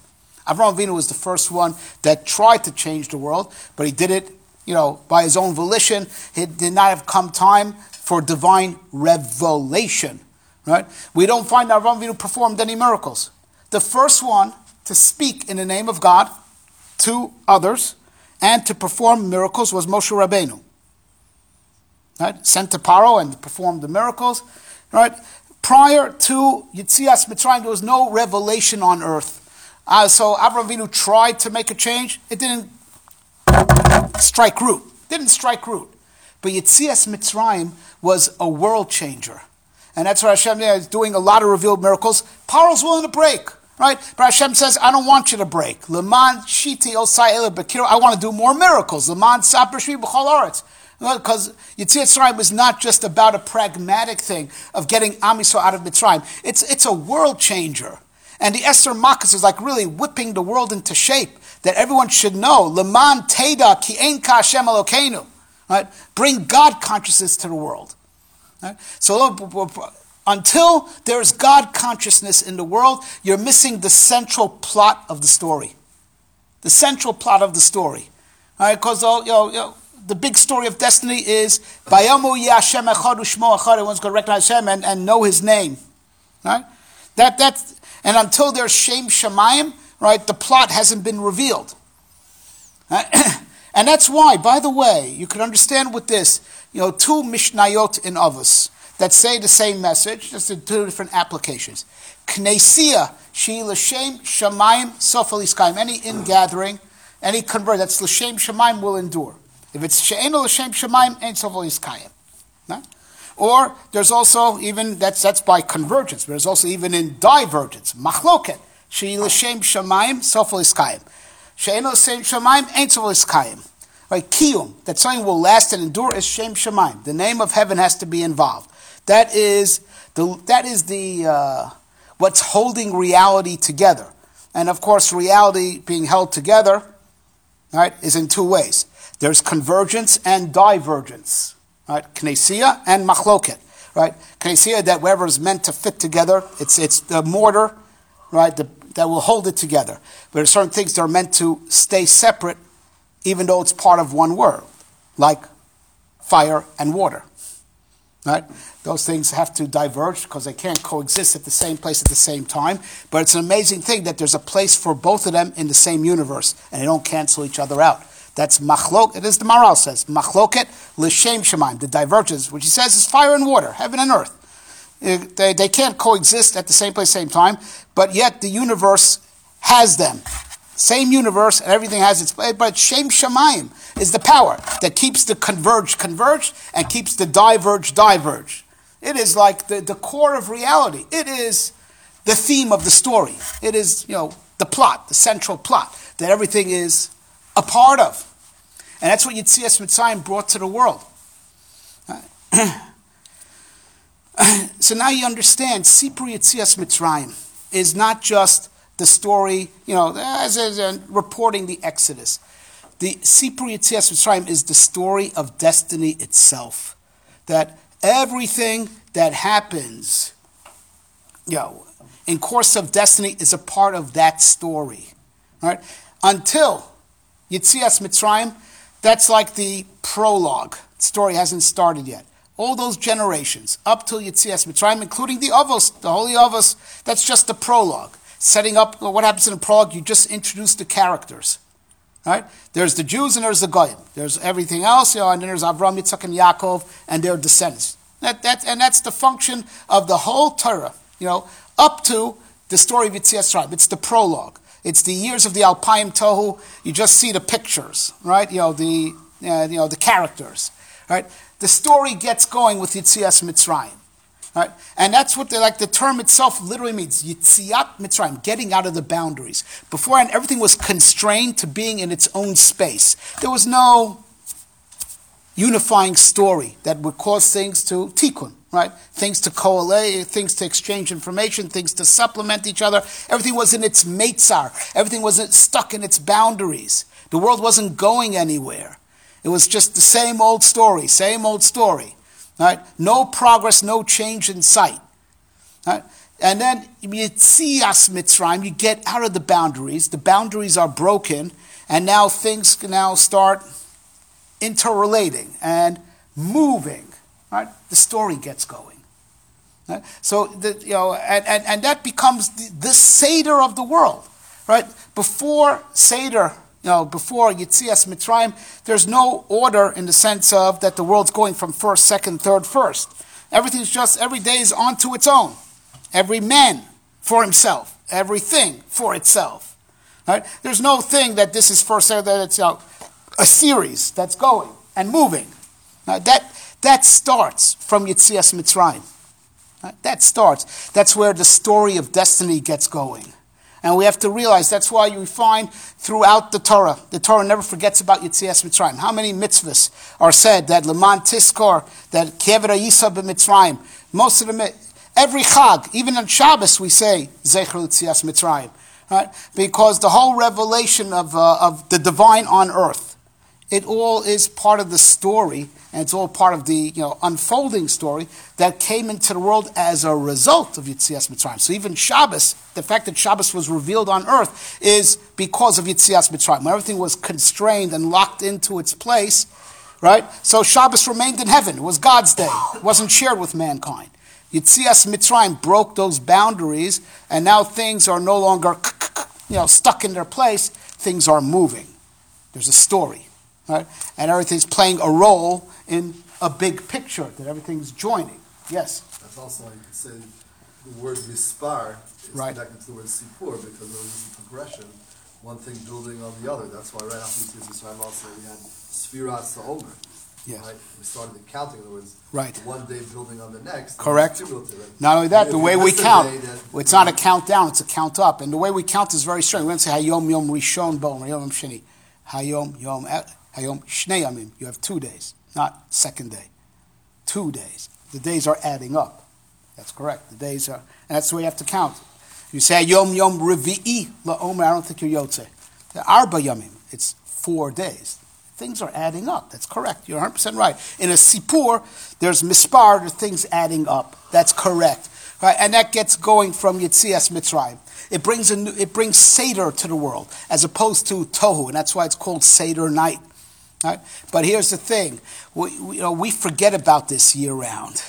Avraham Avinu was the first one that tried to change the world, but he did it, you know, by his own volition. It did not have come time for divine revelation, right? We don't find that Avraham Avinu performed any miracles. The first one to speak in the name of God to others and to perform miracles was Moshe Rabbeinu, right? Sent to Paro and performed the miracles, right? Prior to Yetzias Mitzrayim, there was no revelation on earth. Uh, so Avraham Avinu tried to make a change. It didn't strike root. Didn't strike root. But Yetzias Mitzrayim was a world changer. And that's why Hashem is doing a lot of revealed miracles. Paro's willing to break, right? But Hashem says, I don't want you to break. Leman shiti osai ele bekiro. I want to do more miracles. Leman saper shvi b'chol aretz. Because Yetzias Mitzrayim was not just about a pragmatic thing of getting Am Yisrael out of Mitzrayim. It's, it's a world changer. And the Esther Makkos is like really whipping the world into shape that everyone should know. Leman teda ki ein ka Hashem Elokeinu. Right? Bring God consciousness to the world. Right? So until there's God consciousness in the world, you're missing the central plot of the story. The central plot of the story. Because you know, you know, the big story of destiny is Bayamu Yeh Hashem Echad U'Shmo Echad. Everyone's going to recognize Hashem and, and know His name. Right? That that's and until there's Shem Shamayim, right, the plot hasn't been revealed. Right? And that's why, by the way, you can understand with this, you know, two Mishnayot in Avos that say the same message, just in two different applications. Knesia, she l'shem shamayim sofel iskayim. Any ingathering, any convert that's l'shem shamayim will endure. If it's she'eno l'shem shamayim, ain't sofel iskayim. Right? Or there's also even, that's that's by convergence, but there's also even in divergence. Machloket, she l'shem shamayim sofel iskayim. She'eno l'shem shamayim, ain't sofel iskayim. Right? Kiyum, that something will last and endure is Shem Shamayim. The name of heaven has to be involved. That is the that is the uh, what's holding reality together. And of course, reality being held together, right, is in two ways. There's convergence and divergence, right? Knesia and machloket, right? Knesia, that wherever is meant to fit together, it's it's the mortar, right, the, that will hold it together. But there are certain things that are meant to stay separate, even though it's part of one world, like fire and water. Right? Those things have to diverge because they can't coexist at the same place at the same time. But it's an amazing thing that there's a place for both of them in the same universe, and they don't cancel each other out. That's machlok. It is the Maral says machloket l'shem shemaim. The divergence, which he says is fire and water, heaven and earth. They they can't coexist at the same place, same time. But yet the universe has them. Same universe, and everything has its place, but Shem Shamayim is the power that keeps the converged converged and keeps the diverged diverged. It is like the, the core of reality. It is the theme of the story. It is, you know, the plot, the central plot that everything is a part of. And that's what Yetzias Mitzrayim brought to the world. So now you understand, Sipur Yetzias Mitzrayim is not just the story, you know, as, as, as reporting the Exodus. The Sipur Yetzias Mitzrayim is the story of destiny itself. That everything that happens, you know, in course of destiny is a part of that story. Right? Until Yetzias Mitzrayim, that's like the prologue. The story hasn't started yet. All those generations, up till Yetzias Mitzrayim, including the Avos, the Holy Avos, that's just the prologue. Setting up, what happens in a prologue, you just introduce the characters. Right? There's the Jews and there's the Goyim. There's everything else, you know, and then there's Avram, Yitzchak, and Yaakov, and their descendants. That, that, and that's the function of the whole Torah, you know, up to the story of Yetzias Mitzrayim. It's the prologue. It's the years of the Alpayim Tohu. You just see the pictures, right? You know, the uh, you know the characters, right? The story gets going with Yetzias Mitzrayim. Right? And that's what they like. The term itself literally means Yetziat Mitzrayim, getting out of the boundaries. Beforehand, everything was constrained to being in its own space. There was no unifying story that would cause things to tikkun, right? Things to coalesce, things to exchange information, things to supplement each other. Everything was in its meitzar. Everything was stuck in its boundaries. The world wasn't going anywhere. It was just the same old story, same old story. Right? No progress, no change in sight. Right? And then Yetzias Mitzrayim, you get out of the boundaries. The boundaries are broken, and now things can now start interrelating and moving. Right? The story gets going. Right? So the, you know, and, and, and that becomes the, the Seder of the world. Right? Before Seder, you know, before Yetzias Mitzrayim, there's no order in the sense of that the world's going from first, second, third, first. Everything's just, every day is onto its own. Every man for himself. Everything for itself. Right? There's no thing that this is first, that it's you know, a series that's going and moving. Now that that starts from Yetzias Mitzrayim. Right? That starts. That's where the story of destiny gets going. And we have to realize that's why you find throughout the Torah, the Torah never forgets about Yetzias Mitzrayim. How many mitzvahs are said that Leman Tiskor, that Kevra Yisa b'Mitzrayim? Most of them, every Chag, even on Shabbos, we say Zecher Yetzias Mitzrayim, right? Because the whole revelation of uh, of the divine on earth, it all is part of the story, and it's all part of the you know unfolding story that came into the world as a result of Yetzias Mitzrayim. So even Shabbos, the fact that Shabbos was revealed on earth is because of Yetzias Mitzrayim. When everything was constrained and locked into its place, right? So Shabbos remained in heaven. It was God's day. It wasn't shared with mankind. Yetzias Mitzrayim broke those boundaries, and now things are no longer you know stuck in their place. Things are moving. There's a story. Right? And everything's playing a role in a big picture, that everything's joining. Yes? That's also, like you could say, the word mispar is Right. connected to the word sipur, because there was a progression, one thing building on the other. That's why right after Yetzias Mitzrayim also we had Sfiras Omer. Yes. Right? We started the counting, in other words, Right. one day building on the next. Correct. And cumulative. And Not only that, if the you way we miss a count, day, then- it's not a countdown, it's a count up. And the way we count is very strange. We don't say Hayom Yom Rishon Bo, Hayom Yom Sheni. Hayom Yom Hayom Shnei Yamim. You have two days, not second day. Two days. The days are adding up. That's correct. The days are, and that's the way you have to count. You say Yom Yom Revi'i LaOmer, I don't think you're Yotze. The Arba Yamim, it's four days. Things are adding up. That's correct. You're one hundred percent right. In a Sipur, there's Mispar, there's things adding up. That's correct. Right? And that gets going from Yetzias Mitzrayim. It brings a new, it brings Seder to the world, as opposed to Tohu, and that's why it's called Seder night. Right? But here's the thing: we, we, you know, we forget about this year round.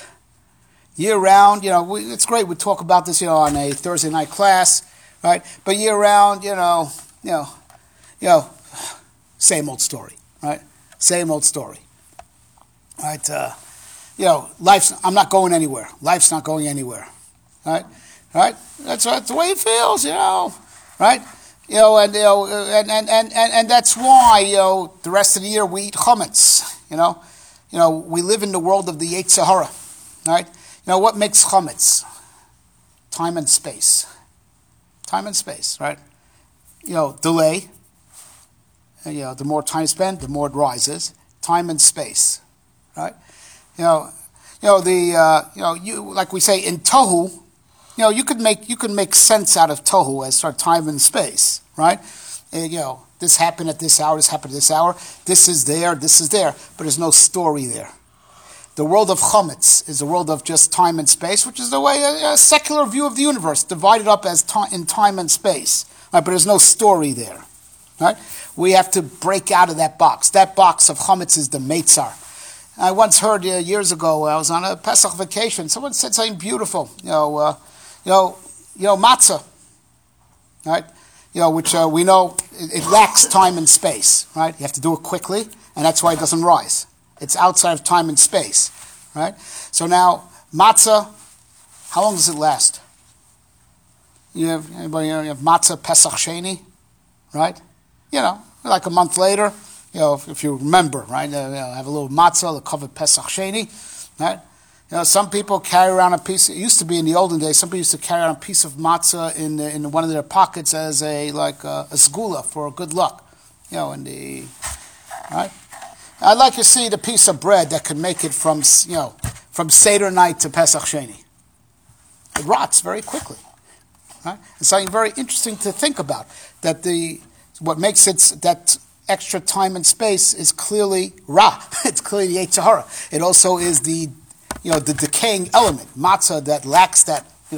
Year round, you know, we, it's great. We talk about this, you know, on a Thursday night class, right? But year round, you know, you know, you know, same old story, right? Same old story, right? Uh, you know, life's. I'm not going anywhere. Life's not going anywhere, right? Right? That's, that's the way it feels, you know, right? You know, and you know, and, and, and, and, and that's why, you know, the rest of the year we eat chametz, you know. You know, we live in the world of the Yetzer Hara, right? You know, what makes chametz? Time and space. Time and space, right? You know, delay. You know, the more time spent, the more it rises. Time and space, right? You know, you know the uh, you know you like we say in tohu. You know, you could make you could make sense out of tohu as sort of time and space, right? And, you know, this happened at this hour, this happened at this hour, this is there, this is there, but there's no story there. The world of chametz is a world of just time and space, which is the way a, a secular view of the universe, divided up as time in time and space, right? But there's no story there, right? We have to break out of that box. That box of chametz is the Meitzar. I once heard uh, years ago, I was on a Pesach vacation. Someone said something beautiful, you know. Uh, You know, you know, matzah, right? You know, which uh, we know it, it lacks time and space, right? You have to do it quickly, and that's why it doesn't rise. It's outside of time and space, right? So now, matzah, how long does it last? You have anybody? You have matzah Pesach Sheni, right? You know, like a month later, you know, if, if you remember, right? Uh, you know, have a little matzah, the covered Pesach Sheni, right? You know, some people carry around a piece. It used to be in the olden days. Some people used to carry around a piece of matzah in the, in one of their pockets as a like a, a segula for good luck. You know, in the right. I'd like to see the piece of bread that could make it from you know from Seder night to Pesach Sheni. It rots very quickly. Right? It's something very interesting to think about. That the what makes it that extra time and space is clearly ra. It's clearly the Yetzer Hara. It also is the you know, the decaying element, matzah that lacks that, you know,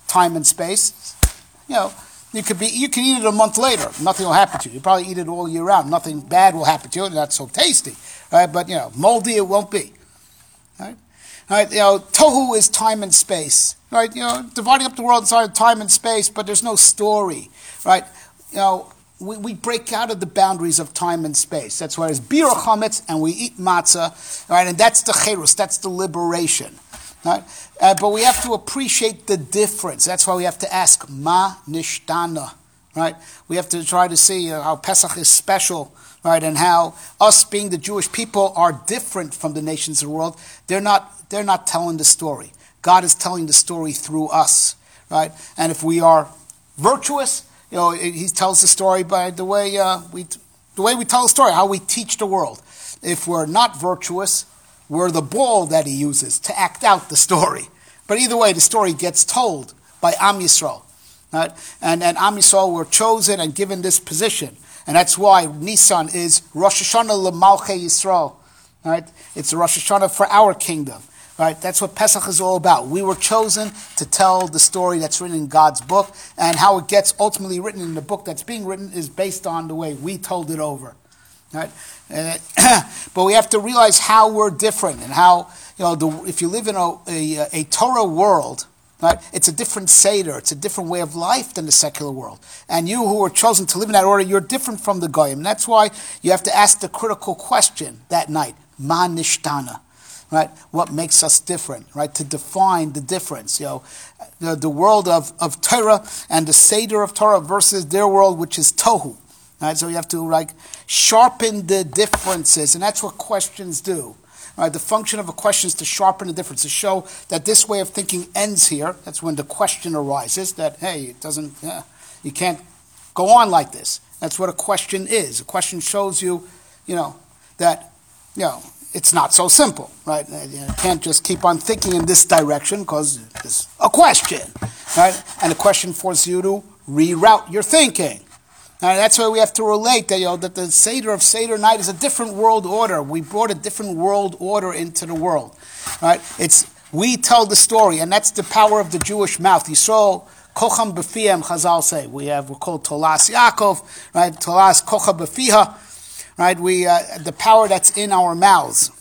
time and space, you know, you could be you can eat it a month later. Nothing will happen to you. You probably eat it all year round. Nothing bad will happen to you. It's not so tasty, right? But you know, moldy it won't be. Right? Right? You know, tohu is time and space. Right? You know, dividing up the world inside time and space, but there's no story. Right? You know, we, we break out of the boundaries of time and space. That's why there's bira chametz and we eat matzah. Right? And that's the cherus. That's the liberation. Right? Uh, but we have to appreciate the difference. That's why we have to ask, ma nishtana, right? We have to try to see uh, how Pesach is special, right? And how us being the Jewish people are different from the nations of the world. They're not, they're not telling the story. God is telling the story through us, right? And if we are virtuous, you know, he tells the story by the way uh, we, the way we tell the story, how we teach the world. If we're not virtuous, we're the ball that he uses to act out the story. But either way, the story gets told by Am Yisrael. Right? And, and Am Yisrael were chosen and given this position. And that's why Nisan is Rosh Hashanah l'Malchei Yisrael. Right? It's the Rosh Hashanah for our kingdom. Right? That's what Pesach is all about. We were chosen to tell the story that's written in God's book, and how it gets ultimately written in the book that's being written is based on the way we told it over. Right? Uh, but we have to realize how we're different, and how, you know, the, if you live in a, a, a Torah world, right, it's a different Seder, it's a different way of life than the secular world. And you who are chosen to live in that order, you're different from the Goyim. And that's why you have to ask the critical question that night, ma nishtana, right? What makes us different, right? To define the difference, you know, the, the world of, of Torah and the Seder of Torah versus their world, which is Tohu. Right, so you have to like sharpen the differences, and that's what questions do. Right, the function of a question is to sharpen the difference, to show that this way of thinking ends here. That's when the question arises. That hey, it doesn't, yeah, you can't go on like this. That's what a question is. A question shows you, you know, that you know it's not so simple. Right, you can't just keep on thinking in this direction because it's a question. Right, and a question forces you to reroute your thinking. Now, that's why we have to relate that, you know, that the Seder of Seder night is a different world order. We brought a different world order into the world. Right? It's we tell the story, and that's the power of the Jewish mouth. Yisrael kocham b'fiyam, Chazal say. We have we're called Tolas Yaakov, right? Tolas kocha b'fiha, right? We uh, the power that's in our mouths.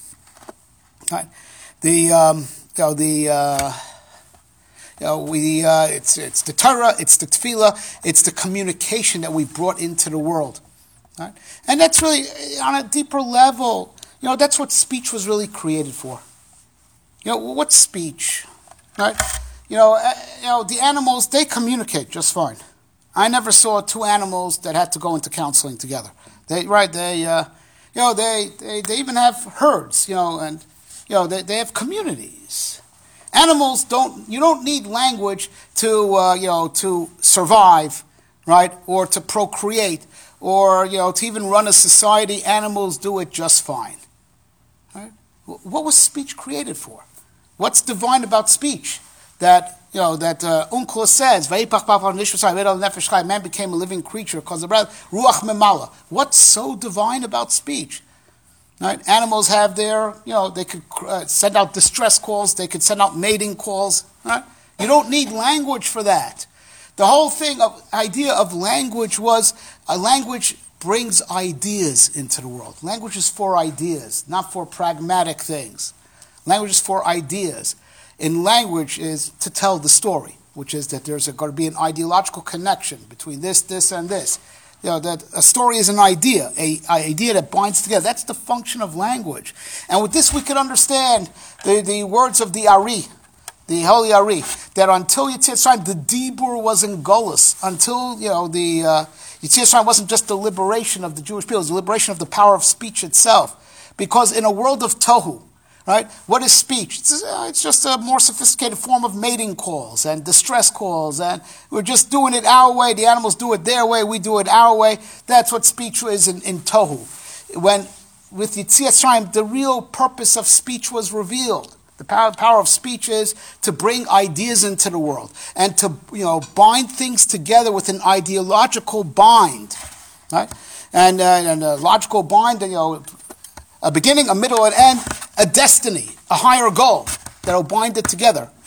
Right? The um, you know the. Uh, You know, we, uh, it's, it's the Torah, it's the Tefillah, it's the communication that we brought into the world. Right? And that's really, on a deeper level, you know, that's what speech was really created for. You know, what's speech? Right? You know, uh, you know, the animals, they communicate just fine. I never saw two animals that had to go into counseling together. They, right, they, uh, you know, they, they, they even have herds, you know, and, you know, they, they have communities. Animals don't, you don't need language to, uh, you know, to survive, right? Or to procreate, or, you know, to even run a society. Animals do it just fine. Right? What was speech created for? What's divine about speech? That, you know, that uh, Unkla says, man became a living creature because of Ruach Memala. What's so divine about speech? Right? Animals have their, you know, they could uh, send out distress calls, they could send out mating calls. Right? You don't need language for that. The whole thing of idea of language was a language brings ideas into the world. Language is for ideas, not for pragmatic things. Language is for ideas. In language is to tell the story, which is that there's going to be an ideological connection between this, this, and this. You know, that a story is an idea, a, a idea that binds together. That's the function of language. And with this we can understand the, the words of the Ari, the Holy Ari, that until Yetzias Mitzrayim, the Dibur was in Golus. Until, you know, the uh, Yetzias Mitzrayim wasn't just the liberation of the Jewish people, it was the liberation of the power of speech itself. Because in a world of Tohu, right? What is speech? It's, uh, it's just a more sophisticated form of mating calls and distress calls, and we're just doing it our way. The animals do it their way, we do it our way. That's what speech is in, in Tohu. When, with Yetzias Mitzrayim, the real purpose of speech was revealed. The power, power of speech is to bring ideas into the world and to, you know, bind things together with an ideological bind, right? And, uh, and a logical bind, you know, a beginning, a middle, an end, a destiny, a higher goal that'll bind it together.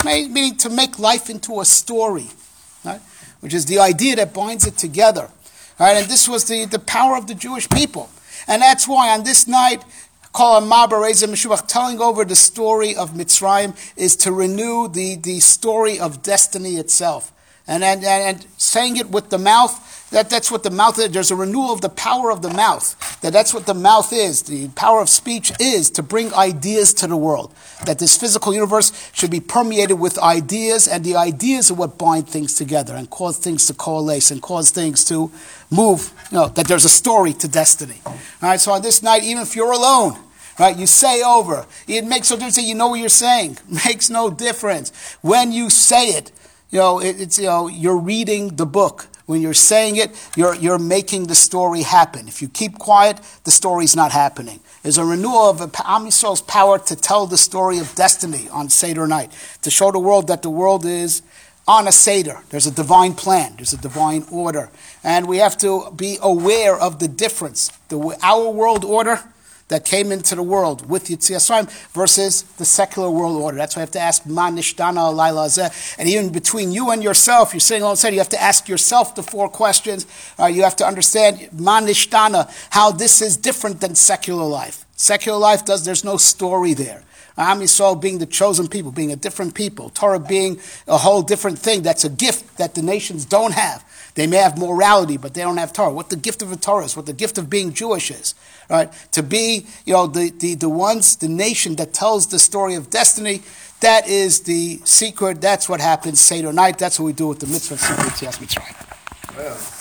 meaning to make life into a story, right? Which is the idea that binds it together. Right? And this was the, the power of the Jewish people. And that's why on this night, called Mabar Reza Meshubach, telling over the story of Mitzrayim is to renew the, the story of destiny itself. And, and, and saying it with the mouth, that, that's what the mouth is. There's a renewal of the power of the mouth. That that's what the mouth is. The power of speech is to bring ideas to the world. That this physical universe should be permeated with ideas, and the ideas are what bind things together and cause things to coalesce and cause things to move. You know, that there's a story to destiny. All right, so on this night, even if you're alone, right, you say over. It makes no difference that you know what you're saying. It makes no difference. When you say it, you know, it, it's, you know, you're reading the book. When you're saying it, you're, you're making the story happen. If you keep quiet, the story's not happening. There's a renewal of Am Yisrael's power to tell the story of destiny on Seder night, to show the world that the world is on a Seder. There's a divine plan. There's a divine order. And we have to be aware of the difference. The, our world order that came into the world with Yetzias Mitzrayim versus the secular world order. That's why I have to ask, Ma nishtana layla hazeh. And even between you and yourself, you're sitting alongside, you have to ask yourself the four questions. Uh, you have to understand, Ma nishtana, how this is different than secular life. Secular life does, there's no story there. Am Yisrael being the chosen people, being a different people. Torah being a whole different thing. That's a gift that the nations don't have. They may have morality, but they don't have Torah. What the gift of a Torah is, what the gift of being Jewish is, right? To be, you know, the, the, the ones, the nation that tells the story of destiny, that is the secret. That's what happens Seder night. That's what we do with the mitzvah of Yetzias Mitzrayim. Yeah.